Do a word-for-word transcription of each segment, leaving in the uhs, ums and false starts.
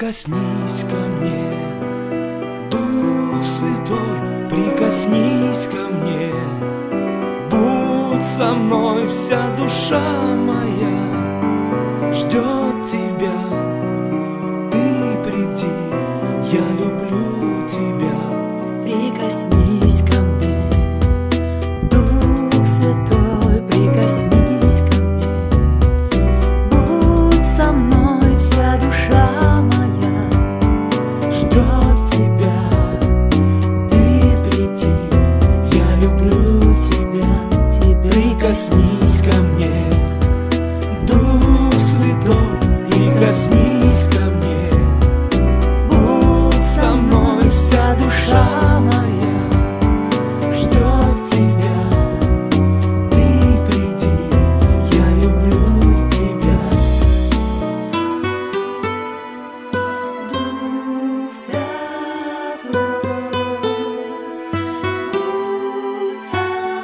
Прикоснись ко мне, Дух Святой, прикоснись ко мне. Будь со мной, вся душа моя ждет тебя. Ты приди, я люблю тебя. Прикоснись ко мне, Дух Святой, прикоснись ко мне. Будь со мной, вся душа моя ждет тебя. Ты приди, я люблю тебя, тебя. Прикоснись ко мне, Дух Святой, прикоснись ко мне. Будь со мной, вся душа моя ждет тебя. Ты приди, я люблю тебя. Дух Святой, будь со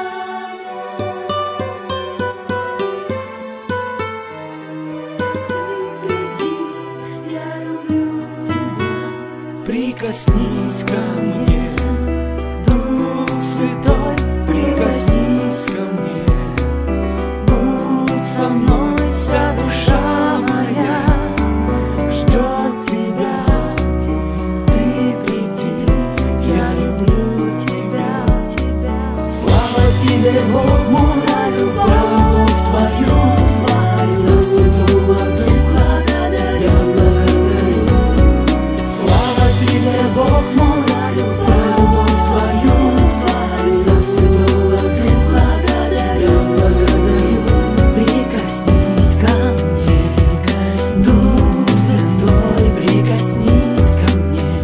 мной. Приди, я люблю тебя. Прикоснись ко мне, Дух Святой, прикоснись ко мне. Будь со мной, вся душа моя ждет тебя. Ты приди, я люблю тебя. Слава тебе, Бог мой, за любовь твою, за Святого Духа тебя благодарю. Слава тебе, Бог мой, за любовь твою, за Святого Духа тебя благодарю. Прикоснись ко мне, Дух Святой, прикоснись ко мне.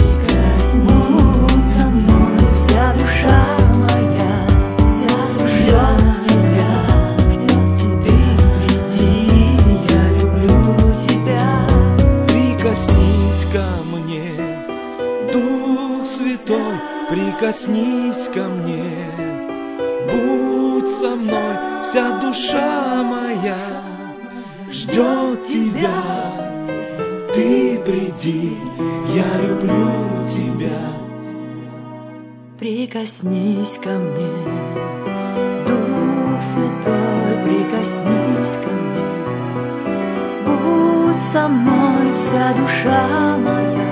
Будь со мной, вся душа моя ждет тебя. Ты приди, я люблю тебя. Прикоснись ко мне, Дух Святой, прикоснись ко мне. Будь со мной, вся душа моя ждет тебя. Ты приди, я люблю тебя. Прикоснись ко мне, Дух Святой, прикоснись ко мне. Будь со мной, вся душа моя